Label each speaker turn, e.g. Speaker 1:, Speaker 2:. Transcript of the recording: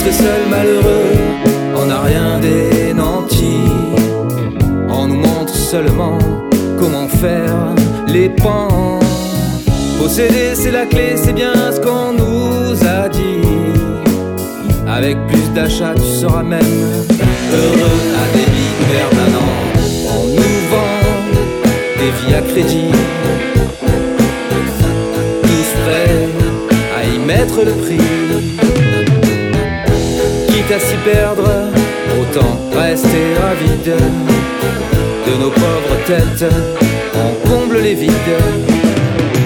Speaker 1: le seul malheureux, on n'a rien démenti. On nous montre seulement comment faire les pans. Posséder c'est la clé, c'est bien ce qu'on nous a dit. Avec plus d'achats tu seras même heureux à débit permanent. On nous vend des vies à crédit, tous prêts à y mettre le prix. Quitte à s'y perdre, autant rester avide. De nos pauvres têtes, on comble les vides.